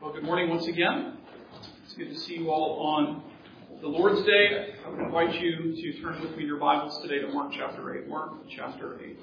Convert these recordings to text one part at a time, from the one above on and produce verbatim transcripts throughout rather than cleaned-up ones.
Well, good morning once again. It's good to see you all on the Lord's Day. I would invite you to turn with me in your Bibles today to Mark chapter eight. Mark chapter eight.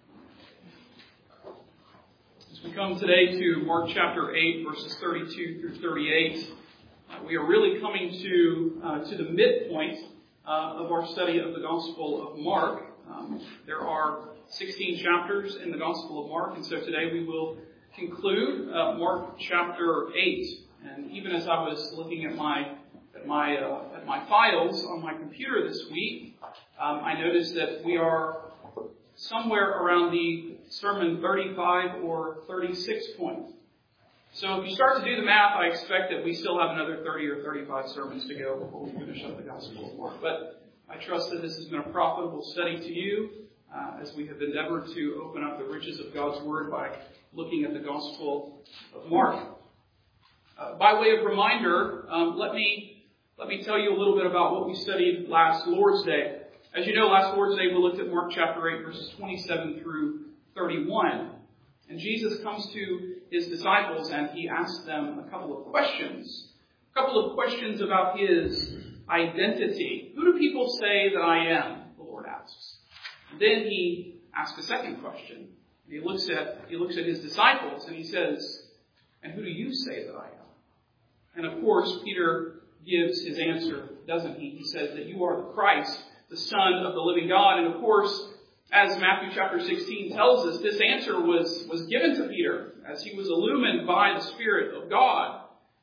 As we come today to Mark chapter eight, verses thirty-two through thirty-eight, uh, we are really coming to uh, to the midpoint uh, of our study of the Gospel of Mark. Um, there are sixteen chapters in the Gospel of Mark, and so today we will conclude uh, Mark chapter eight. And even as I was looking at my at my uh, at my files on my computer this week, um, I noticed that we are somewhere around the sermon thirty-five or thirty-six point. So if you start to do the math, I expect that we still have another thirty or thirty-five sermons to go before we finish up the Gospel of Mark. But I trust that this has been a profitable study to you uh, as we have endeavored to open up the riches of God's Word by looking at the Gospel of Mark. Uh, by way of reminder, um, let me let me tell you a little bit about what we studied last Lord's Day. As you know, last Lord's Day we looked at Mark chapter eight, verses twenty-seven through thirty-one. And Jesus comes to his disciples and he asks them a couple of questions. A couple of questions about his identity. Who do people say that I am? The Lord asks. Then he asks a second question. He looks at he looks at his disciples and he says, "And who do you say that I am?" And of course, Peter gives his answer, doesn't he? He says that you are the Christ, the Son of the living God. And of course, as Matthew chapter sixteen tells us, this answer was, was given to Peter as he was illumined by the Spirit of God.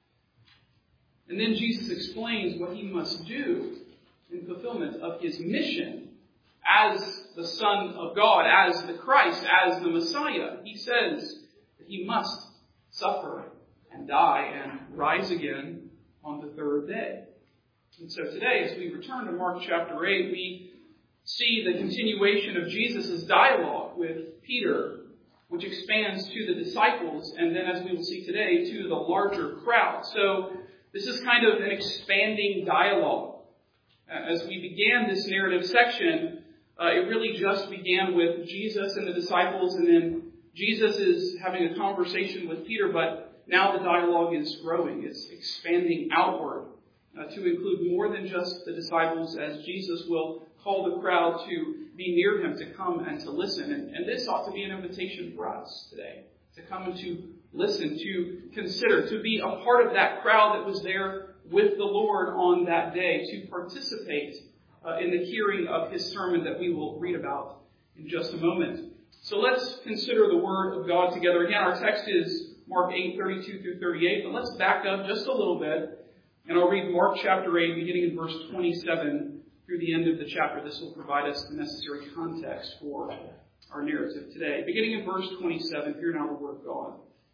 And then Jesus explains what he must do in fulfillment of his mission as the Son of God, as the Christ, as the Messiah. He says that he must suffer and die and rise again on the third day. And so today, as we return to Mark chapter eight, we see the continuation of Jesus' dialogue with Peter, which expands to the disciples, and then, as we will see today, to the larger crowd. So this is kind of an expanding dialogue. As we began this narrative section, Uh, it really just began with Jesus and the disciples, and then Jesus is having a conversation with Peter, but now the dialogue is growing. It's expanding outward uh, to include more than just the disciples, as Jesus will call the crowd to be near him, to come and to listen. And, and this ought to be an invitation for us today, to come and to listen, to consider, to be a part of that crowd that was there with the Lord on that day, to participate Uh, in the hearing of his sermon that we will read about in just a moment. So let's consider the Word of God together. Again, our text is Mark eight, thirty-two through thirty-eight, but let's back up just a little bit, and I'll read Mark chapter eight, beginning in verse twenty-seven through the end of the chapter. This will provide us the necessary context for our narrative today. Beginning in verse twenty-seven, hear now the Word of God.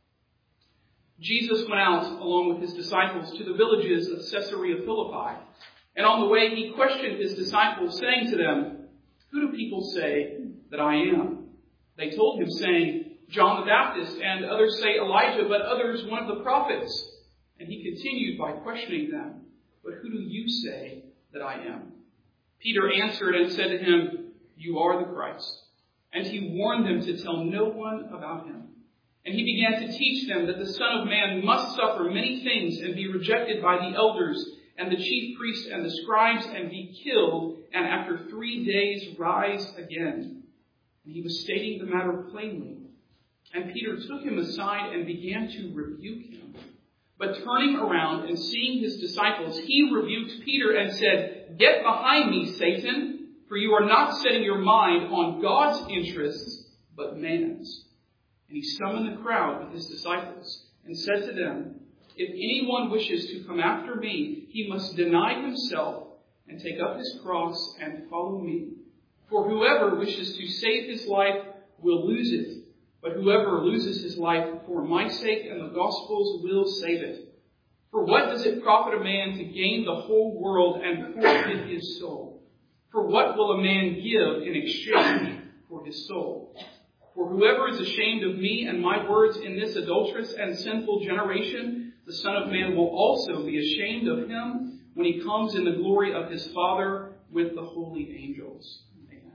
Jesus went out along with his disciples to the villages of Caesarea Philippi. And on the way, he questioned his disciples, saying to them, "Who do people say that I am?" They told him, saying, "John the Baptist, and others say Elijah, but others one of the prophets." And he continued by questioning them, "But who do you say that I am?" Peter answered and said to him, "You are the Christ." And he warned them to tell no one about him. And he began to teach them that the Son of Man must suffer many things and be rejected by the elders and the chief priests and the scribes, and be killed, and after three days rise again. And he was stating the matter plainly. And Peter took him aside and began to rebuke him. But turning around and seeing his disciples, he rebuked Peter and said, "Get behind me, Satan, for you are not setting your mind on God's interests, but man's." And he summoned the crowd with his disciples and said to them, "If anyone wishes to come after me, he must deny himself and take up his cross and follow me. For whoever wishes to save his life will lose it, but whoever loses his life for my sake and the gospel's will save it. For what does it profit a man to gain the whole world and forfeit his soul? For what will a man give in exchange for his soul? For whoever is ashamed of me and my words in this adulterous and sinful generation, the Son of Man will also be ashamed of him when he comes in the glory of his Father with the holy angels." Amen.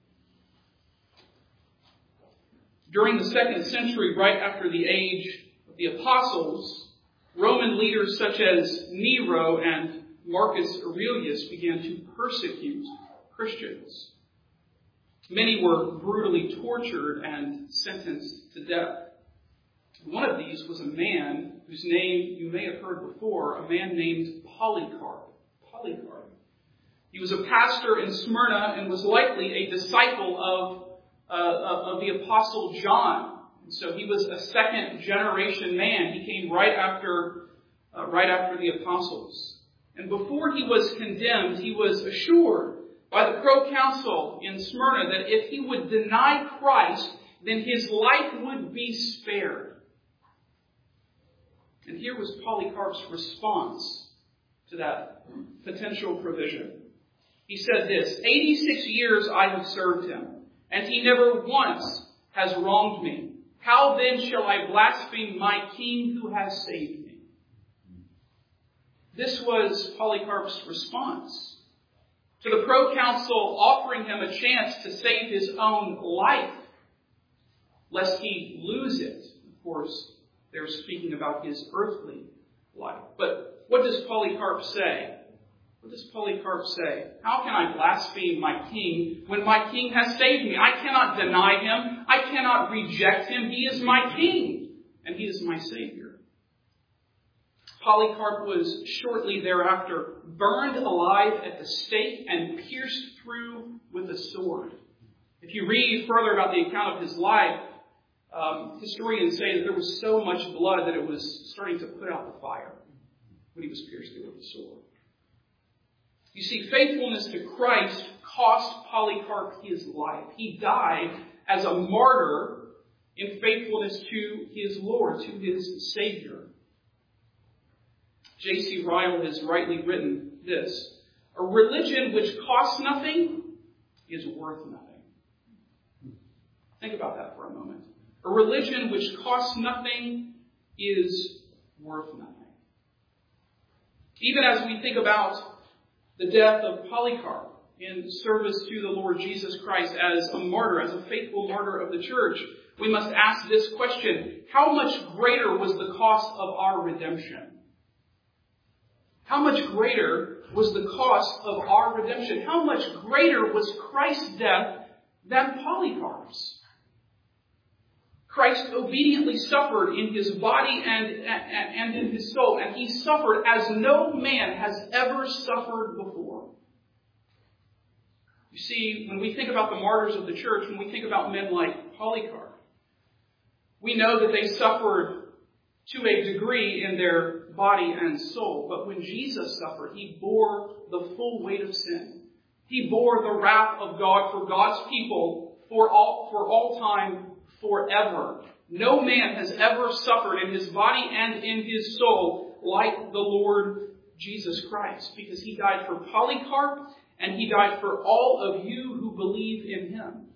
During the second century, right after the age of the apostles, Roman leaders such as Nero and Marcus Aurelius began to persecute Christians. Many were brutally tortured and sentenced to death. One of these was a man whose name you may have heard before, a man named Polycarp. Polycarp. He was a pastor in Smyrna and was likely a disciple of, uh, of the Apostle John. And so he was a second generation man. He came right after, uh, right after the apostles. And before he was condemned, he was assured by the proconsul in Smyrna that if he would deny Christ, then his life would be spared. And here was Polycarp's response to that potential provision. He said this, eighty-six years I have served him, and he never once has wronged me. How then shall I blaspheme my king who has saved me? This was Polycarp's response to the proconsul offering him a chance to save his own life, lest he lose it. Of course, they're speaking about his earthly life. But what does Polycarp say? What does Polycarp say? How can I blaspheme my king when my king has saved me? I cannot deny him. I cannot reject him. He is my king, and he is my Savior. Polycarp was shortly thereafter burned alive at the stake and pierced through with a sword. If you read further about the account of his life, Um, historians say that there was so much blood that it was starting to put out the fire when he was pierced through with the sword. You see, faithfulness to Christ cost Polycarp his life. He died as a martyr in faithfulness to his Lord, to his Savior. J C Ryle has rightly written this: a religion which costs nothing is worth nothing. Think about that for a moment. A religion which costs nothing is worth nothing. Even as we think about the death of Polycarp in service to the Lord Jesus Christ as a martyr, as a faithful martyr of the church, we must ask this question: how much greater was the cost of our redemption? How much greater was the cost of our redemption? How much greater was Christ's death than Polycarp's? Christ obediently suffered in his body and, and, and in his soul, and he suffered as no man has ever suffered before. You see, when we think about the martyrs of the church, when we think about men like Polycarp, we know that they suffered to a degree in their body and soul. But when Jesus suffered, he bore the full weight of sin. He bore the wrath of God for God's people for all, for all time, forever. No man has ever suffered in his body and in his soul like the Lord Jesus Christ, because he died for Polycarp and he died for all of you who believe in him.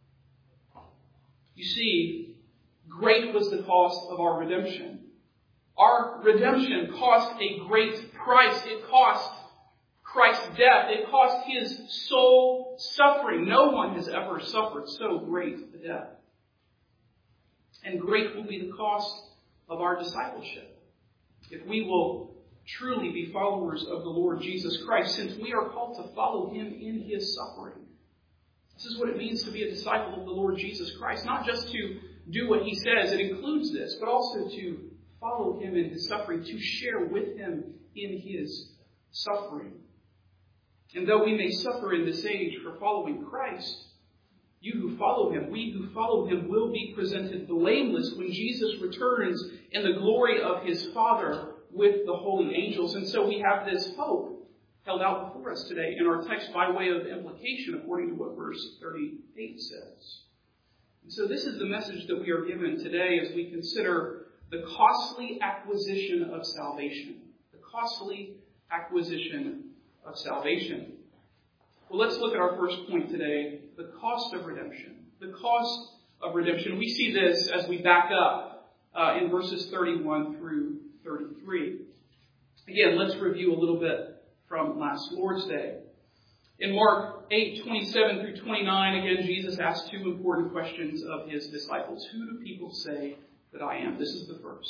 You see, great was the cost of our redemption. Our redemption cost a great price. It cost Christ's death. It cost his soul suffering. No one has ever suffered so great a death. And great will be the cost of our discipleship if we will truly be followers of the Lord Jesus Christ, since we are called to follow him in his suffering. This is what it means to be a disciple of the Lord Jesus Christ. Not just to do what he says, it includes this, but also to follow him in his suffering, to share with him in his suffering. And though we may suffer in this age for following Christ, you who follow him, we who follow him, will be presented blameless when Jesus returns in the glory of his Father with the holy angels. And so we have this hope held out before us today in our text by way of implication, according to what verse thirty-eight says. And so this is the message that we are given today as we consider the costly acquisition of salvation. The costly acquisition of salvation. Well, let's look at our first point today, the cost of redemption. The cost of redemption. We see this as we back up uh, in verses thirty-one through thirty-three. Again, let's review a little bit from last Lord's Day. In Mark eight, twenty-seven through twenty-nine, again, Jesus asked two important questions of his disciples. Who do people say that I am? This is the first.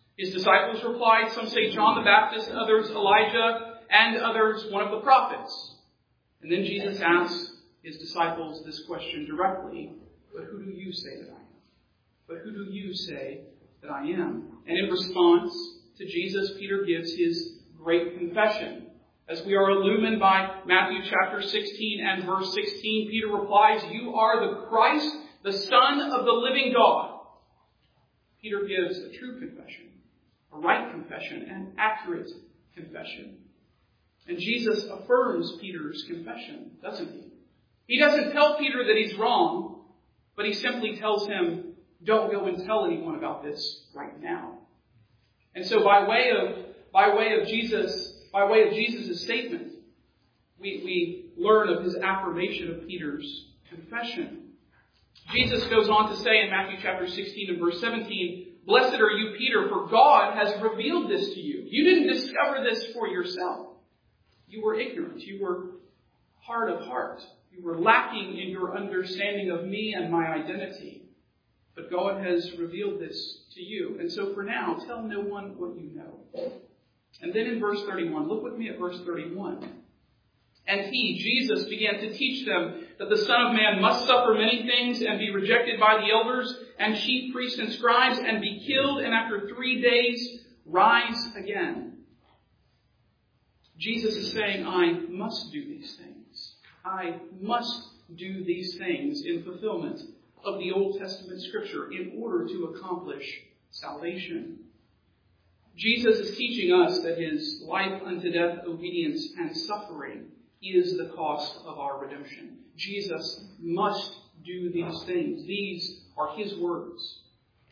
His disciples replied, some say John the Baptist, others Elijah, and others one of the prophets. And then Jesus asks his disciples this question directly, but who do you say that I am? But who do you say that I am? And in response to Jesus, Peter gives his great confession. As we are illumined by Matthew chapter sixteen and verse sixteen, Peter replies, you are the Christ, the Son of the living God. Peter gives a true confession, a right confession, an accurate confession. And Jesus affirms Peter's confession, doesn't he? He doesn't tell Peter that he's wrong, but he simply tells him, don't go and tell anyone about this right now. And so by way of by way of Jesus, by way of Jesus' statement, we, we learn of his affirmation of Peter's confession. Jesus goes on to say in Matthew chapter sixteen and verse seventeen, blessed are you, Peter, for God has revealed this to you. You didn't discover this for yourself. You were ignorant. You were hard of heart. You were lacking in your understanding of me and my identity. But God has revealed this to you. And so for now, tell no one what you know. And then in verse thirty-one, look with me at verse thirty-one. And he, Jesus, began to teach them that the Son of Man must suffer many things and be rejected by the elders and chief priests and scribes and be killed and after three days rise again. Jesus is saying, I must do these things. I must do these things in fulfillment of the Old Testament scripture in order to accomplish salvation. Jesus is teaching us that his life unto death obedience and suffering is the cost of our redemption. Jesus must do these things. These are his words.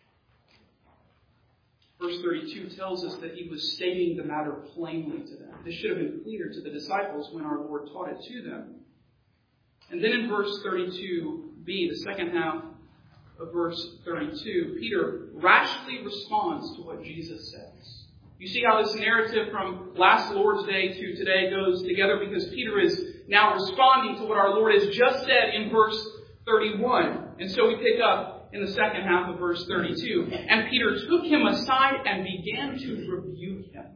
Verse thirty-two tells us that he was stating the matter plainly to them. This should have been clear to the disciples when our Lord taught it to them. And then in verse thirty-two b, the second half of verse thirty-two, Peter rashly responds to what Jesus says. You see how this narrative from last Lord's Day to today goes together, because Peter is now responding to what our Lord has just said in verse thirty-one. And so we pick up in the second half of verse thirty-two. And Peter took him aside and began to rebuke him.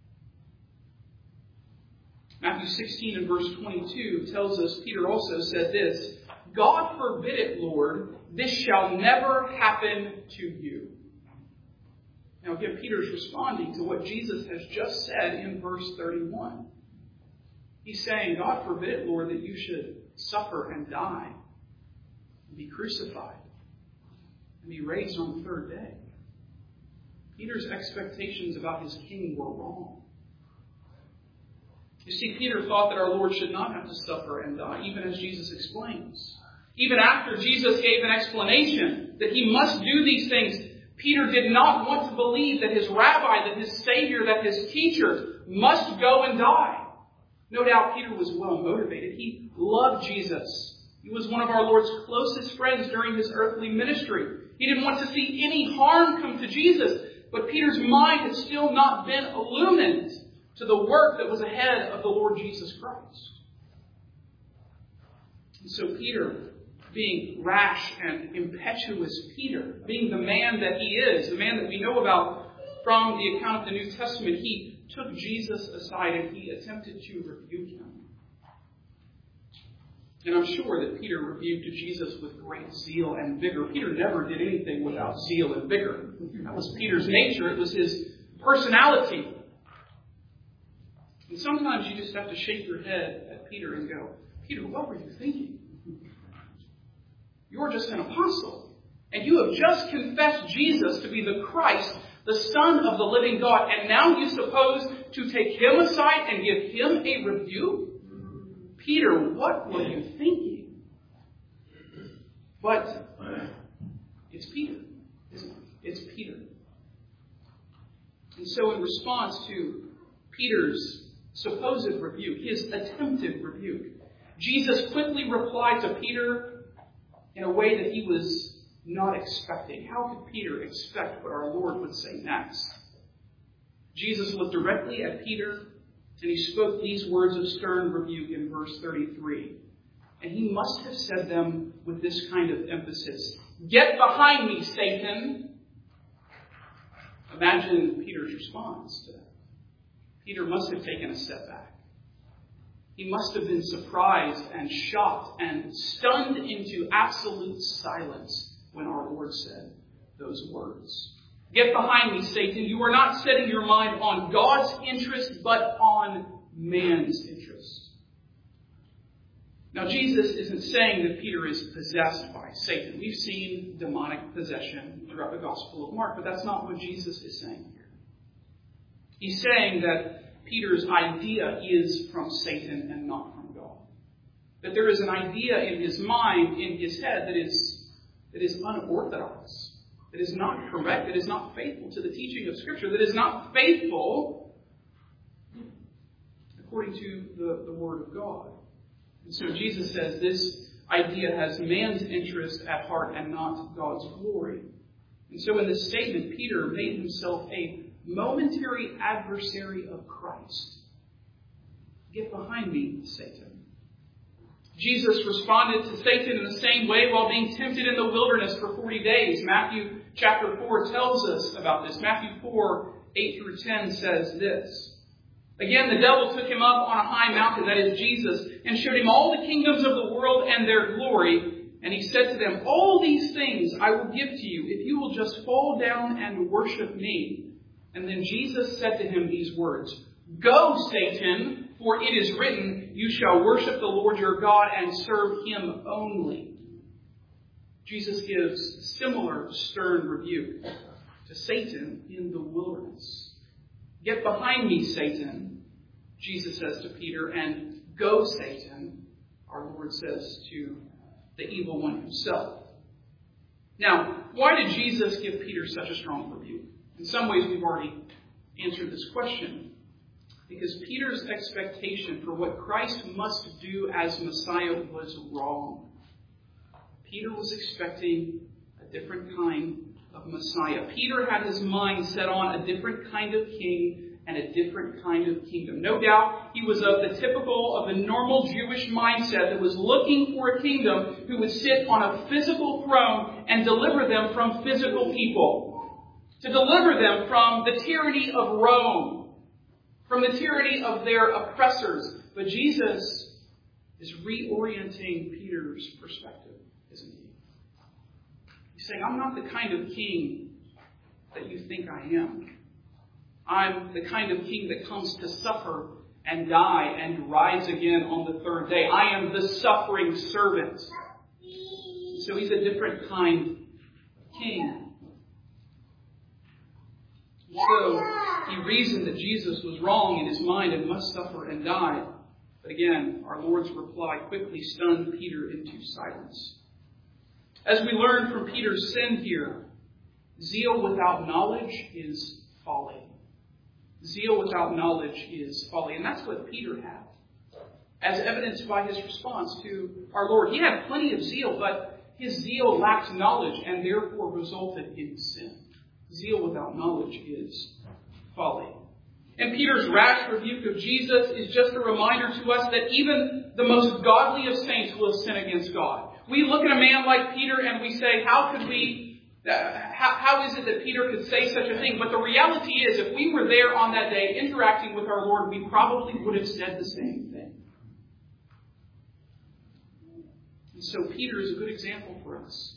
Matthew sixteen and verse twenty-two tells us Peter also said this, God forbid it, Lord, this shall never happen to you. Now again, Peter's responding to what Jesus has just said in verse thirty-one. He's saying, God forbid it, Lord, that you should suffer and die, and be crucified, and be raised on the third day. Peter's expectations about his king were wrong. You see, Peter thought that our Lord should not have to suffer and die, even as Jesus explains. Even after Jesus gave an explanation that he must do these things, Peter did not want to believe that his rabbi, that his Savior, that his teacher must go and die. No doubt Peter was well motivated. He loved Jesus. He was one of our Lord's closest friends during his earthly ministry. He didn't want to see any harm come to Jesus. But Peter's mind had still not been illumined to the work that was ahead of the Lord Jesus Christ. And so Peter, being rash and impetuous Peter, being the man that he is, the man that we know about from the account of the New Testament, he took Jesus aside and he attempted to rebuke him. And I'm sure that Peter rebuked Jesus with great zeal and vigor. Peter never did anything without zeal and vigor. That was Peter's nature. It was his personality. And sometimes you just have to shake your head at Peter and go, Peter, what were you thinking? You're just an apostle. And you have just confessed Jesus to be the Christ, the Son of the living God. And now you suppose to take him aside and give him a rebuke? Peter, what were you thinking? But it's Peter, isn't it? It's Peter. And so in response to Peter's supposed rebuke, his attempted rebuke, Jesus quickly replied to Peter in a way that he was not expecting. How could Peter expect what our Lord would say next? Jesus looked directly at Peter and he spoke these words of stern rebuke in verse thirty-three. And he must have said them with this kind of emphasis. Get behind me, Satan. Now, imagine Peter's response to that. Peter must have taken a step back. He must have been surprised and shocked and stunned into absolute silence when our Lord said those words. Get behind me, Satan. You are not setting your mind on God's interest, but on man's interest. Now, Jesus isn't saying that Peter is possessed by Satan. We've seen demonic possession throughout the Gospel of Mark, but that's not what Jesus is saying here. He's saying that Peter's idea is from Satan and not from God. That there is an idea in his mind, in his head, that is, that is unorthodox, that is not correct, that is not faithful to the teaching of Scripture, that is not faithful according to the, the Word of God. And so Jesus says this idea has man's interest at heart and not God's glory. And so in this statement, Peter made himself a momentary adversary of Christ. Get behind me, Satan. Jesus responded to Satan in the same way while being tempted in the wilderness for forty days. Matthew chapter four tells us about this. Matthew four, eight through ten says this. Again, the devil took him up on a high mountain, that is Jesus, and showed him all the kingdoms of the world and their glory. And he said to them, all these things I will give to you if you will just fall down and worship me. And then Jesus said to him these words, Go, Satan, for it is written, you shall worship the Lord your God and serve him only. Jesus gives similar stern rebuke to Satan in the wilderness. Get behind me, Satan, Jesus says to Peter, and go, Satan, our Lord says to the evil one himself. Now, why did Jesus give Peter such a strong rebuke? In some ways, we've already answered this question. Because Peter's expectation for what Christ must do as Messiah was wrong. Peter was expecting a different kind of Messiah. Peter had his mind set on a different kind of king and a different kind of kingdom. No doubt he was of the typical, of the normal Jewish mindset that was looking for a kingdom who would sit on a physical throne and deliver them from physical people. To deliver them from the tyranny of Rome, from the tyranny of their oppressors. But Jesus is reorienting Peter's perspective, isn't he? He's saying, I'm not the kind of king that you think I am. I'm the kind of king that comes to suffer and die and rise again on the third day. I am the suffering servant. So he's a different kind of king. So he reasoned that Jesus was wrong in his mind and must suffer and die. But again, our Lord's reply quickly stunned Peter into silence. As we learn from Peter's sin here, zeal without knowledge is folly. Zeal without knowledge is folly. And that's what Peter had, as evidenced by his response to our Lord. He had plenty of zeal, but his zeal lacked knowledge and therefore resulted in sin. Zeal without knowledge is folly. And Peter's rash rebuke of Jesus is just a reminder to us that even the most godly of saints will sin against God. We look at a man like Peter and we say, how could we, uh, how, how is it that Peter could say such a thing? But the reality is, if we were there on that day interacting with our Lord, we probably would have said the same thing. And so Peter is a good example for us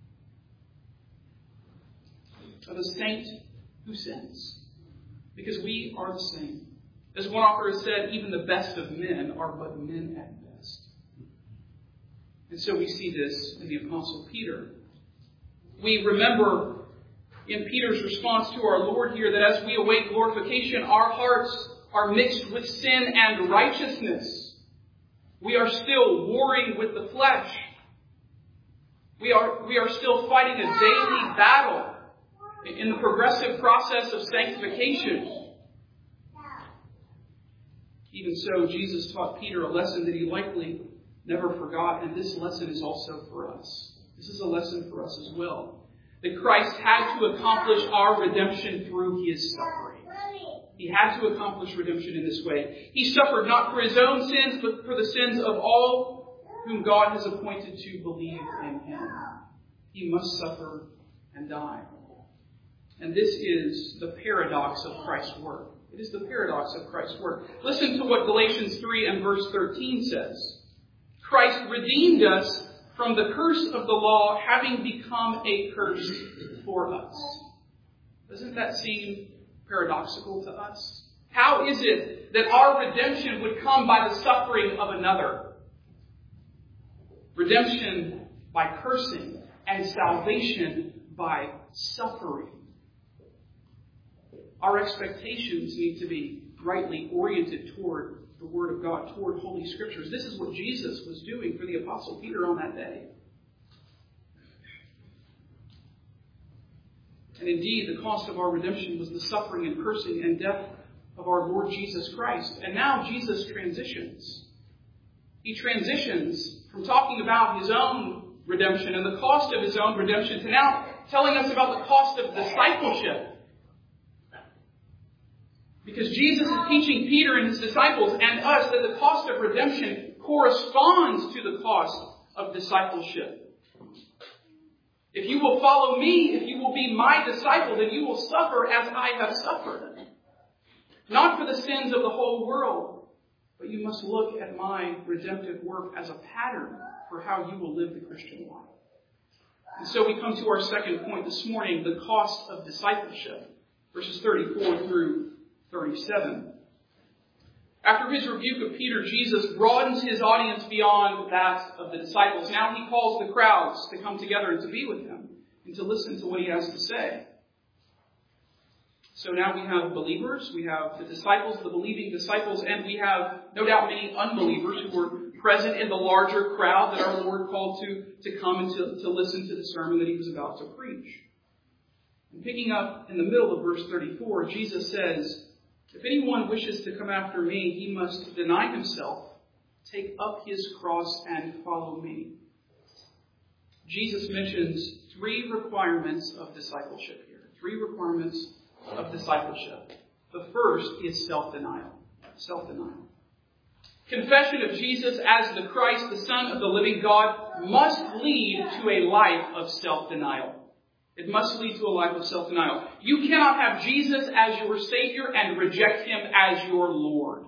of a saint who sins. Because we are the same. As one author has said, even the best of men are but men at best. And so we see this in the Apostle Peter. We remember in Peter's response to our Lord here that as we await glorification, our hearts are mixed with sin and righteousness. We are still warring with the flesh. We are, we are still fighting a daily battle in the progressive process of sanctification. Even so, Jesus taught Peter a lesson that he likely never forgot, and this lesson is also for us. This is a lesson for us as well. That Christ had to accomplish our redemption through his suffering. He had to accomplish redemption in this way. He suffered not for his own sins, but for the sins of all whom God has appointed to believe in him. He must suffer and die. And this is the paradox of Christ's work. It is the paradox of Christ's work. Listen to what Galatians three and verse thirteen says. Christ redeemed us from the curse of the law, having become a curse for us. Doesn't that seem paradoxical to us? How is it that our redemption would come by the suffering of another? Redemption by cursing and salvation by suffering. Our expectations need to be rightly oriented toward the Word of God, toward Holy Scriptures. This is what Jesus was doing for the Apostle Peter on that day. And indeed, the cost of our redemption was the suffering and cursing and death of our Lord Jesus Christ. And now Jesus transitions. He transitions from talking about his own redemption and the cost of his own redemption to now telling us about the cost of discipleship. Because Jesus is teaching Peter and his disciples and us that the cost of redemption corresponds to the cost of discipleship. If you will follow me, if you will be my disciple, then you will suffer as I have suffered. Not for the sins of the whole world, but you must look at my redemptive work as a pattern for how you will live the Christian life. And so we come to our second point this morning, the cost of discipleship. Verses thirty-four through thirty-seven. After his rebuke of Peter, Jesus broadens his audience beyond that of the disciples. Now he calls the crowds to come together and to be with him and to listen to what he has to say. So now we have believers, we have the disciples, the believing disciples, and we have no doubt many unbelievers who were present in the larger crowd that our Lord called to, to come and to, to listen to the sermon that he was about to preach. And picking up in the middle of verse thirty-four, Jesus says, if anyone wishes to come after me, he must deny himself, take up his cross, and follow me. Jesus mentions three requirements of discipleship here. Three requirements of discipleship. The first is self-denial. Self-denial. Confession of Jesus as the Christ, the Son of the living God, must lead to a life of self-denial. It must lead to a life of self-denial. You cannot have Jesus as your Savior and reject him as your Lord.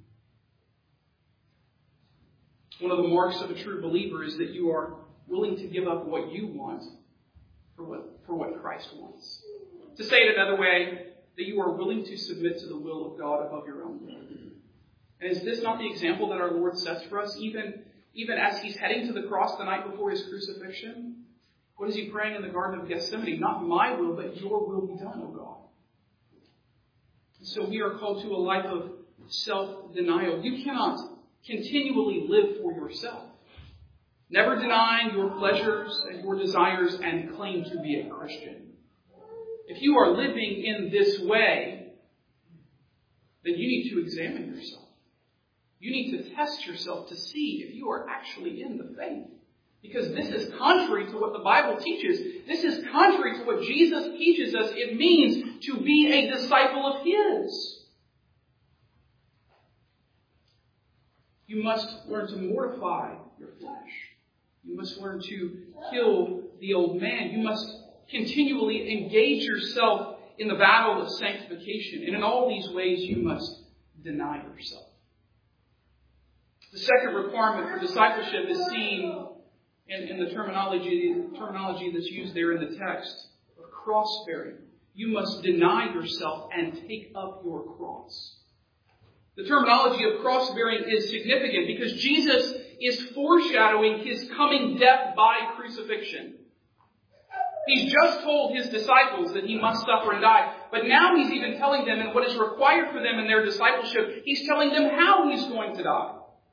One of the marks of a true believer is that you are willing to give up what you want for what, for what Christ wants. To say it another way, that you are willing to submit to the will of God above your own will. And is this not the example that our Lord sets for us, even, even as he's heading to the cross the night before his crucifixion? What is he praying in the Garden of Gethsemane? Not my will, but your will be done, O God. And so we are called to a life of self-denial. You cannot continually live for yourself, never denying your pleasures and your desires and claim to be a Christian. If you are living in this way, then you need to examine yourself. You need to test yourself to see if you are actually in the faith. Because this is contrary to what the Bible teaches. This is contrary to what Jesus teaches us it means to be a disciple of his. You must learn to mortify your flesh. You must learn to kill the old man. You must continually engage yourself in the battle of sanctification. And in all these ways, you must deny yourself. The second requirement for discipleship is seen in, in the terminology, the terminology that's used there in the text of cross-bearing. You must deny yourself and take up your cross. The terminology of cross-bearing is significant because Jesus is foreshadowing his coming death by crucifixion. He's just told his disciples that he must suffer and die. But now he's even telling them, and what is required for them in their discipleship, he's telling them how he's going to die.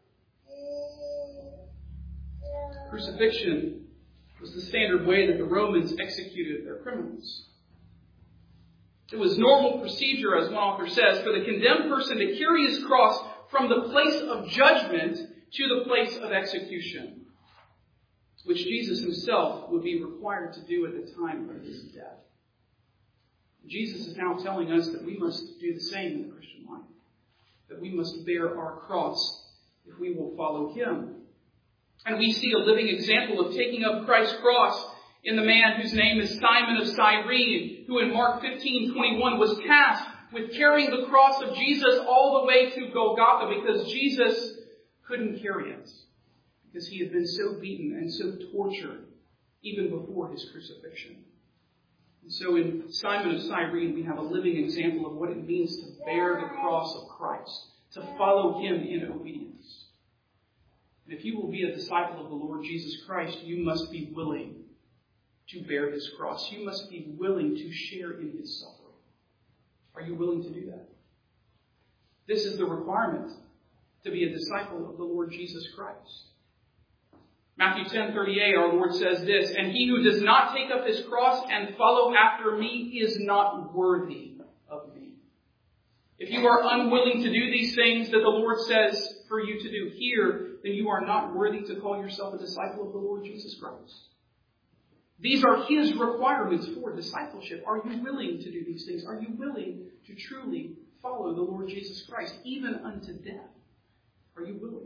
Crucifixion was the standard way that the Romans executed their criminals. It was normal procedure, as one author says, for the condemned person to carry his cross from the place of judgment to the place of execution, which Jesus himself would be required to do at the time of his death. Jesus is now telling us that we must do the same in the Christian life, that we must bear our cross if we will follow him. And we see a living example of taking up Christ's cross in the man whose name is Simon of Cyrene, who in Mark fifteen twenty-one was tasked with carrying the cross of Jesus all the way to Golgotha because Jesus couldn't carry it, because he had been so beaten and so tortured even before his crucifixion. And so in Simon of Cyrene, we have a living example of what it means to bear the cross of Christ, to follow him in obedience. And if you will be a disciple of the Lord Jesus Christ, you must be willing to bear his cross. You must be willing to share in his suffering. Are you willing to do that? This is the requirement to be a disciple of the Lord Jesus Christ. Matthew ten thirty-eight, our Lord says this, "And he who does not take up his cross and follow after me is not worthy of me." If you are unwilling to do these things that the Lord says for you to do here, then you are not worthy to call yourself a disciple of the Lord Jesus Christ. These are his requirements for discipleship. Are you willing to do these things? Are you willing to truly follow the Lord Jesus Christ, even unto death? Are you willing?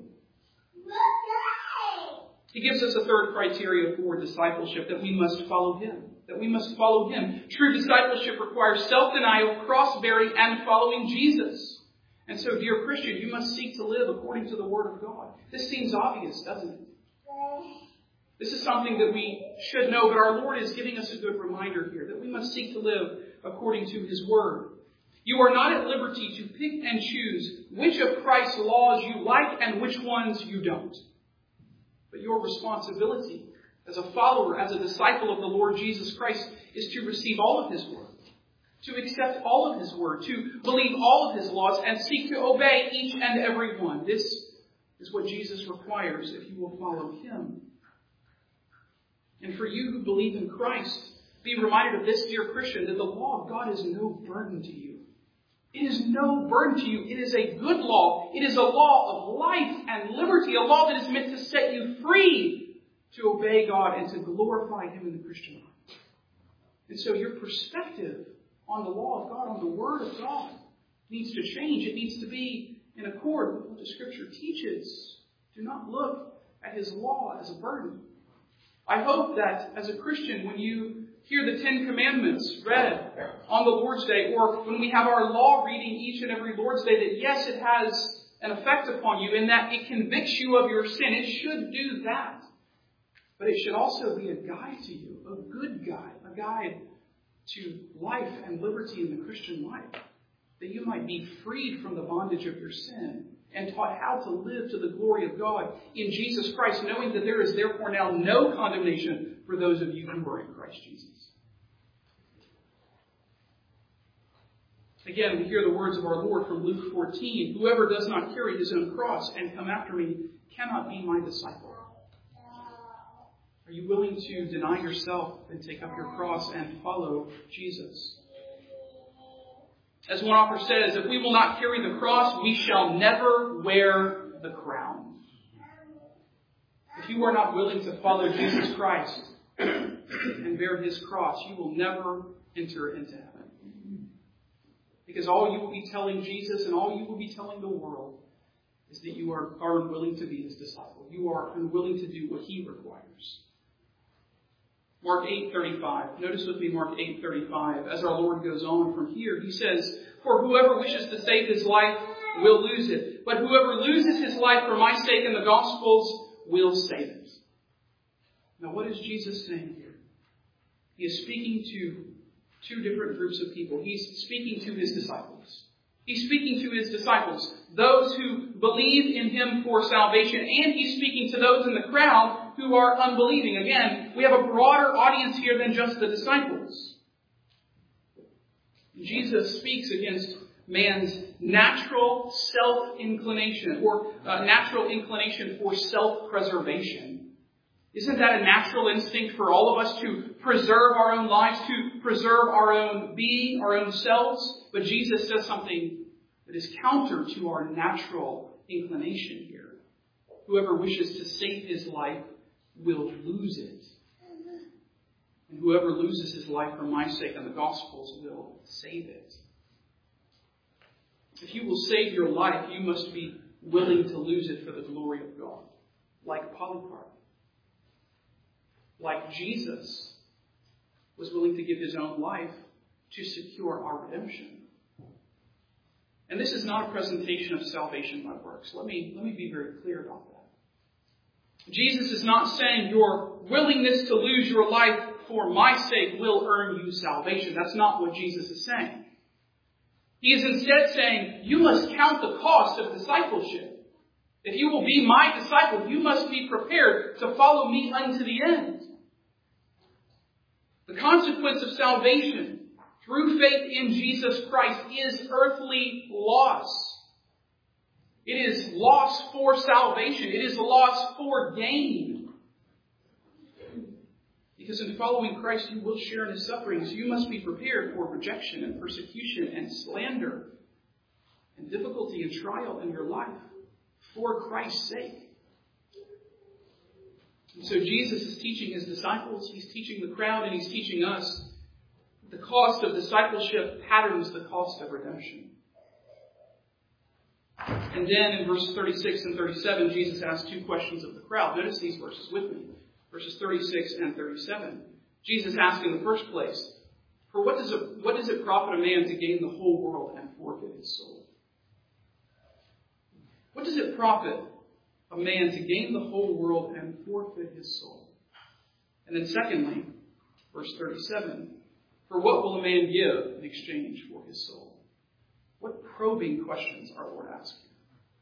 He gives us a third criteria for discipleship, that we must follow him. That we must follow him. True discipleship requires self-denial, cross-bearing, and following Jesus. And so, dear Christian, you must seek to live according to the Word of God. This seems obvious, doesn't it? This is something that we should know, but our Lord is giving us a good reminder here, that we must seek to live according to his Word. You are not at liberty to pick and choose which of Christ's laws you like and which ones you don't. But your responsibility as a follower, as a disciple of the Lord Jesus Christ, is to receive all of his word, to accept all of his word, to believe all of his laws, and seek to obey each and every one. This is what Jesus requires if you will follow him. And for you who believe in Christ, be reminded of this, dear Christian, that the law of God is no burden to you. It is no burden to you. It is a good law. It is a law of life and liberty, a law that is meant to set you free to obey God and to glorify him in the Christian life. And so your perspective on the law of God, on the Word of God, needs to change. It needs to be in accord with what the Scripture teaches. Do not look at his law as a burden. I hope that as a Christian, when you hear the Ten Commandments read on the Lord's Day, or when we have our law reading each and every Lord's Day, that yes, it has an effect upon you in that it convicts you of your sin. It should do that. But it should also be a guide to you, a good guide, a guide to life and liberty in the Christian life, that you might be freed from the bondage of your sin and taught how to live to the glory of God in Jesus Christ, knowing that there is therefore now no condemnation for those of you who are in Christ Jesus. Again, we hear the words of our Lord from Luke fourteen. "Whoever does not carry his own cross and come after me cannot be my disciple." Are you willing to deny yourself and take up your cross and follow Jesus? As one author says, if we will not carry the cross, we shall never wear the crown. If you are not willing to follow Jesus Christ and bear his cross, you will never enter into heaven. Because all you will be telling Jesus and all you will be telling the world is that you are, are unwilling to be his disciple. You are unwilling to do what he requires. Mark eight thirty-five. Notice with me Mark eight thirty-five. As our Lord goes on from here, he says, "For whoever wishes to save his life will lose it. But whoever loses his life for my sake and the gospel's will save it." Now what is Jesus saying here? He is speaking to two different groups of people. He's speaking to his disciples. He's speaking to his disciples, those who believe in him for salvation, and he's speaking to those in the crowd who are unbelieving. Again, we have a broader audience here than just the disciples. Jesus speaks against man's natural self-inclination, or uh, natural inclination for self-preservation. Isn't that a natural instinct for all of us to preserve our own lives, to preserve our own being, our own selves? But Jesus says something that is counter to our natural inclination here. Whoever wishes to save his life will lose it. And whoever loses his life for my sake and the gospel's will save it. If you will save your life, you must be willing to lose it for the glory of God. Like Polycarp. Like Jesus was willing to give his own life to secure our redemption. And this is not a presentation of salvation by works. Let me, let me be very clear about that. Jesus is not saying your willingness to lose your life for my sake will earn you salvation. That's not what Jesus is saying. He is instead saying, you must count the cost of discipleship. If you will be my disciple, you must be prepared to follow me unto the end. The consequence of salvation through faith in Jesus Christ is earthly loss. It is loss for salvation. It is loss for gain. Because in following Christ, you will share in his sufferings. You must be prepared for rejection and persecution and slander and difficulty and trial in your life for Christ's sake. And so Jesus is teaching his disciples, he's teaching the crowd, and he's teaching us the cost of discipleship patterns the cost of redemption. And then in verses thirty-six and thirty-seven, Jesus asks two questions of the crowd. Notice these verses with me. Verses thirty-six and thirty-seven. Jesus asks in the first place, For what does it, what does it profit a man to gain the whole world and forfeit his soul? What does it profit a man to gain the whole world and forfeit his soul? And then secondly, verse thirty-seven, For what will a man give in exchange for his soul? What probing questions our Lord asks here.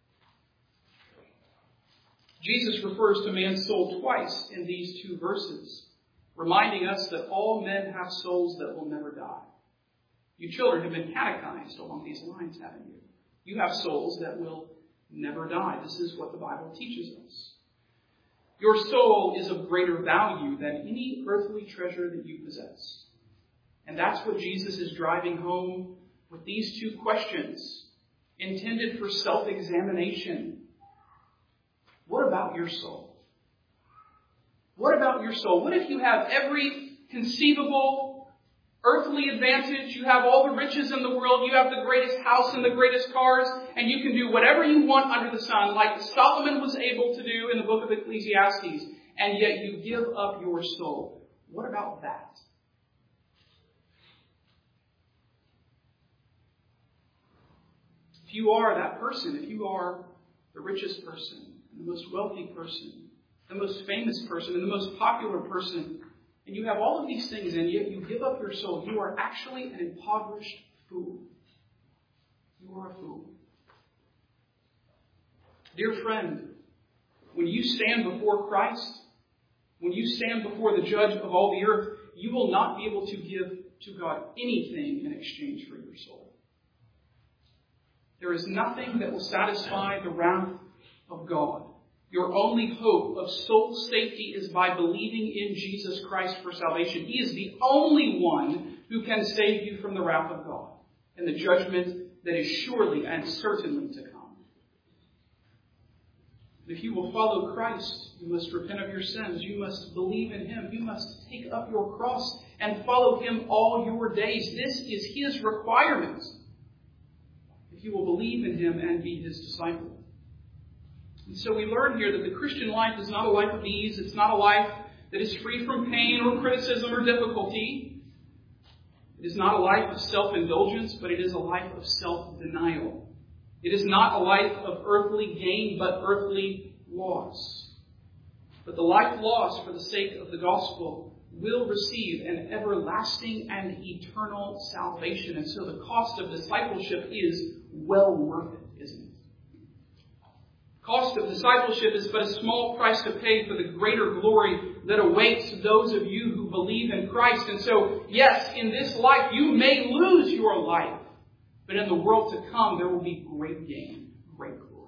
Jesus refers to man's soul twice in these two verses, reminding us that all men have souls that will never die. You children have been catechized along these lines, haven't you? You have souls that will never die. This is what the Bible teaches us. Your soul is of greater value than any earthly treasure that you possess. And that's what Jesus is driving home with these two questions, intended for self-examination. What about your soul? What about your soul? What if you have every conceivable earthly advantage? You have all the riches in the world. You have the greatest house and the greatest cars. And you can do whatever you want under the sun, like Solomon was able to do in the book of Ecclesiastes. And yet you give up your soul. What about that? If you are that person, if you are the richest person, the most wealthy person, the most famous person, and the most popular person, and you have all of these things, and yet you give up your soul, you are actually an impoverished fool. You are a fool. Dear friend, when you stand before Christ, when you stand before the judge of all the earth, you will not be able to give to God anything in exchange for your soul. There is nothing that will satisfy the wrath of God. Your only hope of soul safety is by believing in Jesus Christ for salvation. He is the only one who can save you from the wrath of God and the judgment that is surely and certainly to come. If you will follow Christ, you must repent of your sins. You must believe in him. You must take up your cross and follow him all your days. This is his requirement. If you will believe in him and be his disciple. And so we learn here that the Christian life is not a life of ease. It's not a life that is free from pain or criticism or difficulty. It is not a life of self-indulgence, but it is a life of self-denial. It is not a life of earthly gain, but earthly loss. But the life lost for the sake of the gospel will receive an everlasting and eternal salvation. And so the cost of discipleship is well worth it, isn't it? Cost of discipleship is but a small price to pay for the greater glory that awaits those of you who believe in Christ. And so, yes, in this life you may lose your life, but in the world to come there will be great gain, great glory.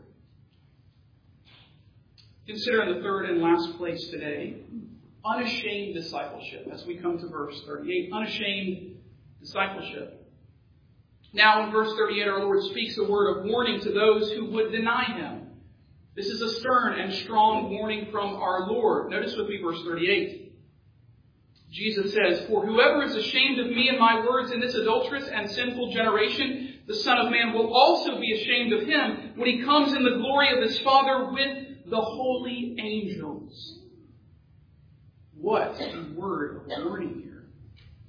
Consider in the third and last place today, unashamed discipleship, as we come to verse thirty-eight. Unashamed discipleship. Now in verse thirty-eight, our Lord speaks a word of warning to those who would deny him. This is a stern and strong warning from our Lord. Notice with me verse thirty-eight. Jesus says, For whoever is ashamed of me and my words in this adulterous and sinful generation, the Son of Man will also be ashamed of him when he comes in the glory of his Father with the holy angels. What a word of warning here.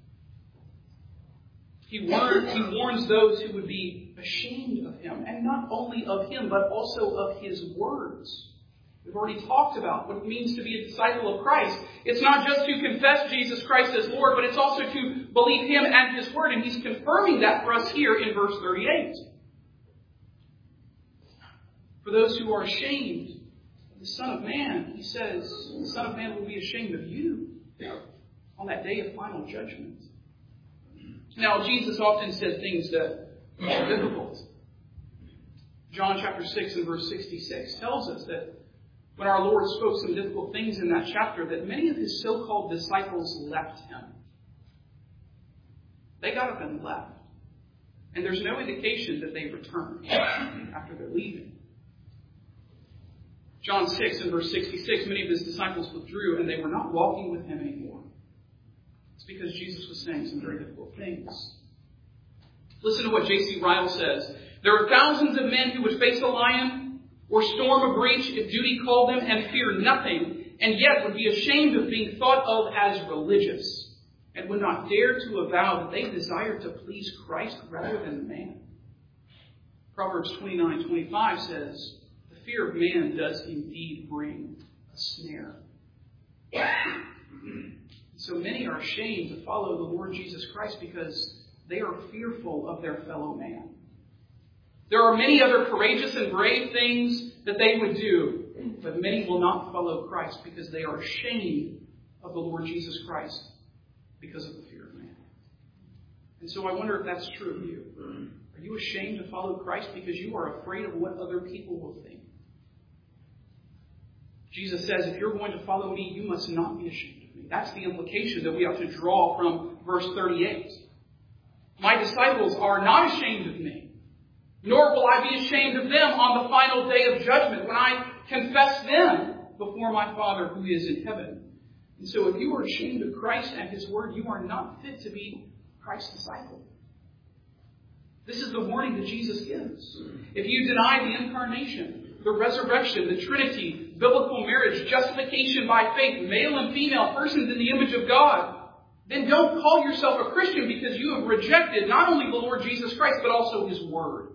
He warns, he warns those who would be ashamed of him, and not only of him, but also of his words. We've already talked about what it means to be a disciple of Christ. It's not just to confess Jesus Christ as Lord, but it's also to believe him and his word. And he's confirming that for us here in verse thirty-eight. For those who are ashamed of the Son of Man, he says, the Son of Man will be ashamed of you on that day of final judgment. Now, Jesus often said things that are difficult. John chapter six and verse sixty-six tells us that when our Lord spoke some difficult things in that chapter, that many of his so-called disciples left him. They got up and left. And there's no indication that they returned after their leaving. John six and verse sixty-six, many of his disciples withdrew and they were not walking with him anymore. It's because Jesus was saying some very difficult things. Listen to what J C Ryle says. There are thousands of men who would face a lion or storm a breach if duty called them and fear nothing, and yet would be ashamed of being thought of as religious, and would not dare to avow that they desired to please Christ rather than man. Proverbs twenty-nine twenty-five says, the fear of man does indeed bring a snare. So many are ashamed to follow the Lord Jesus Christ because they are fearful of their fellow man. There are many other courageous and brave things that they would do, but many will not follow Christ because they are ashamed of the Lord Jesus Christ because of the fear of man. And so I wonder if that's true of you. Are you ashamed to follow Christ because you are afraid of what other people will think? Jesus says, if you're going to follow me, you must not be ashamed of me. That's the implication that we have to draw from verse thirty-eight. My disciples are not ashamed of me, nor will I be ashamed of them on the final day of judgment when I confess them before my Father who is in heaven. And so if you are ashamed of Christ and his word, you are not fit to be Christ's disciple. This is the warning that Jesus gives. If you deny the incarnation, the resurrection, the Trinity, biblical marriage, justification by faith, male and female persons in the image of God, then don't call yourself a Christian because you have rejected not only the Lord Jesus Christ, but also his word.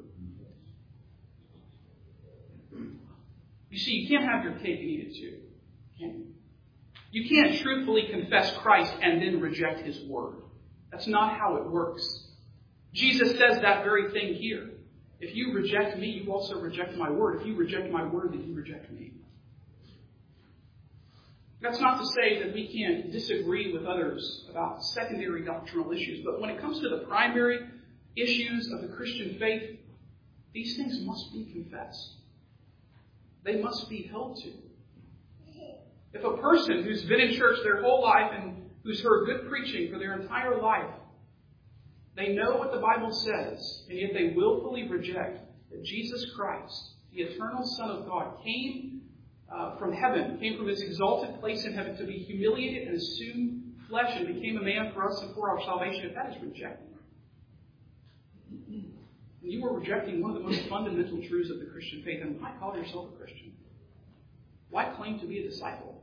You see, you can't have your cake and eat it too. Can you? You can't truthfully confess Christ and then reject his word. That's not how it works. Jesus says that very thing here. If you reject me, you also reject my word. If you reject my word, then you reject me. That's not to say that we can't disagree with others about secondary doctrinal issues, but when it comes to the primary issues of the Christian faith, these things must be confessed. They must be held to. If a person who's been in church their whole life and who's heard good preaching for their entire life, they know what the Bible says, and yet they willfully reject that Jesus Christ, the eternal Son of God, came uh, from heaven, came from his exalted place in heaven to be humiliated and assumed flesh and became a man for us and for our salvation, if that is rejected. You are rejecting one of the most fundamental truths of the Christian faith. And why call yourself a Christian? Why claim to be a disciple?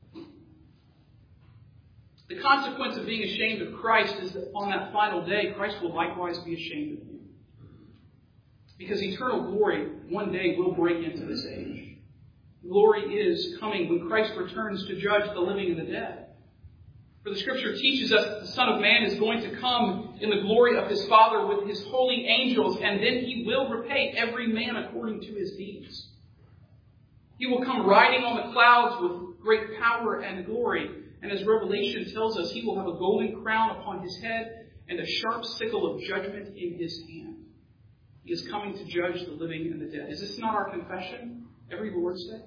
The consequence of being ashamed of Christ is that on that final day, Christ will likewise be ashamed of you. Because eternal glory one day will break into this age. Glory is coming when Christ returns to judge the living and the dead. For the Scripture teaches us that the Son of Man is going to come in the glory of his Father with his holy angels, and then he will repay every man according to his deeds. He will come riding on the clouds with great power and glory, and as Revelation tells us, he will have a golden crown upon his head and a sharp sickle of judgment in his hand. He is coming to judge the living and the dead. Is this not our confession every Lord's Day?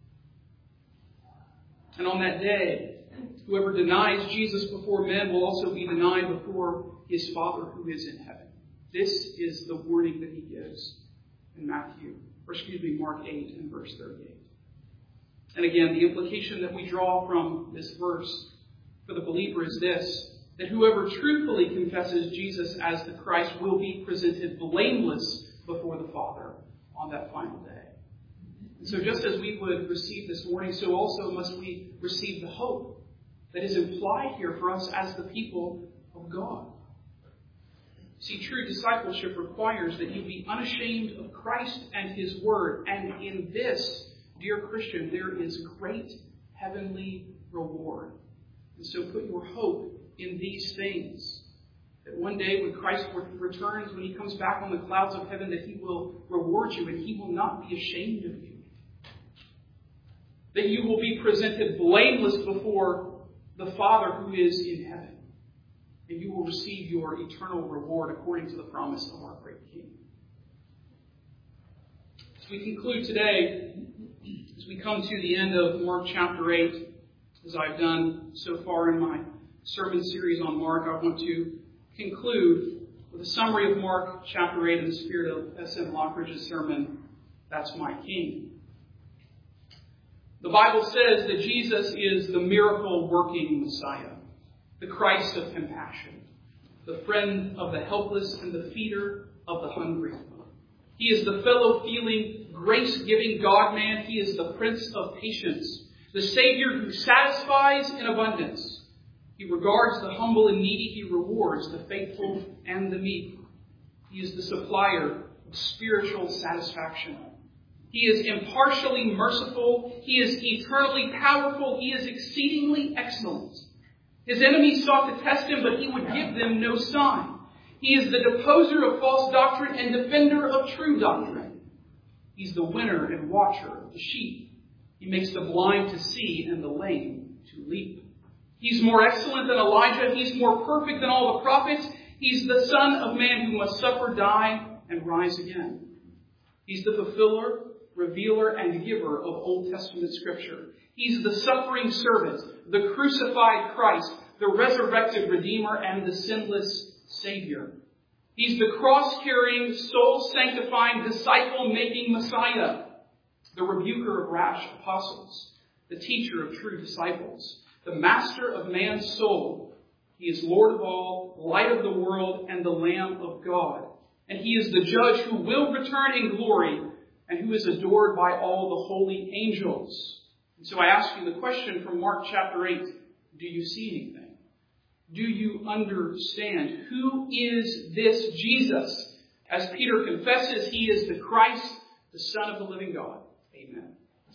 And on that day, whoever denies Jesus before men will also be denied before his Father who is in heaven. This is the warning that he gives in Matthew, or excuse me, Mark eight and verse thirty-eight. And again, the implication that we draw from this verse for the believer is this, that whoever truthfully confesses Jesus as the Christ will be presented blameless before the Father on that final day. And so just as we would receive this warning, so also must we receive the hope that is implied here for us as the people of God. See, true discipleship requires that you be unashamed of Christ and His Word. And in this, dear Christian, there is great heavenly reward. And so put your hope in these things. That one day when Christ returns, when He comes back on the clouds of heaven, that He will reward you and He will not be ashamed of you. That you will be presented blameless before the Father who is in heaven. And you will receive your eternal reward according to the promise of our great King. As we conclude today, as we come to the end of Mark chapter eight, as I've done so far in my sermon series on Mark, I want to conclude with a summary of Mark chapter eight in the spirit of S M Lockridge's sermon, That's My King. The Bible says that Jesus is the miracle-working Messiah, the Christ of compassion, the friend of the helpless and the feeder of the hungry. He is the fellow-feeling, grace-giving God-man. He is the Prince of Patience, the Savior who satisfies in abundance. He regards the humble and needy. He rewards the faithful and the meek. He is the supplier of spiritual satisfaction. He is impartially merciful. He is eternally powerful. He is exceedingly excellent. His enemies sought to test him, but he would give them no sign. He is the deposer of false doctrine and defender of true doctrine. He's the winner and watcher of the sheep. He makes the blind to see and the lame to leap. He's more excellent than Elijah. He's more perfect than all the prophets. He's the Son of Man who must suffer, die, and rise again. He's the fulfiller, revealer, and giver of Old Testament Scripture. He's the suffering servant, the crucified Christ, the resurrected Redeemer, and the sinless Savior. He's the cross-carrying, soul-sanctifying, disciple-making Messiah, the rebuker of rash apostles, the teacher of true disciples, the master of man's soul. He is Lord of all, light of the world, and the Lamb of God. And He is the judge who will return in glory and who is adored by all the holy angels. And so I ask you the question from Mark chapter eight, do you see anything? Do you understand? Who is this Jesus? As Peter confesses, He is the Christ, the Son of the living God. Amen.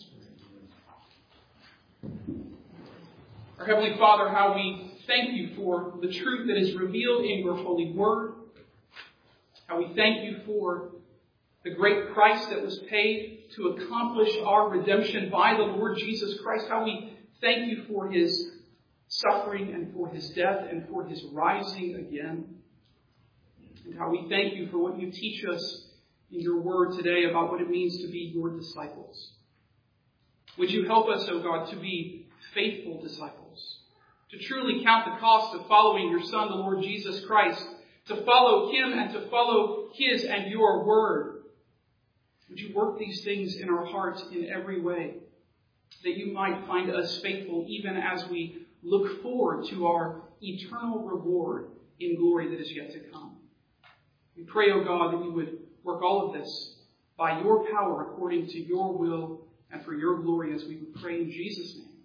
Our Heavenly Father, how we thank You for the truth that is revealed in Your holy word. How we thank You for the great price that was paid to accomplish our redemption by the Lord Jesus Christ. How we thank You for His suffering and for His death and for His rising again. And how we thank You for what You teach us in Your word today about what it means to be Your disciples. Would You help us, O God, to be faithful disciples, to truly count the cost of following Your Son, the Lord Jesus Christ, to follow Him and to follow His and Your word. Would You work these things in our hearts in every way, that You might find us faithful even as we look forward to our eternal reward in glory that is yet to come. We pray, O God, that You would work all of this by Your power according to Your will and for Your glory, as we pray in Jesus' name.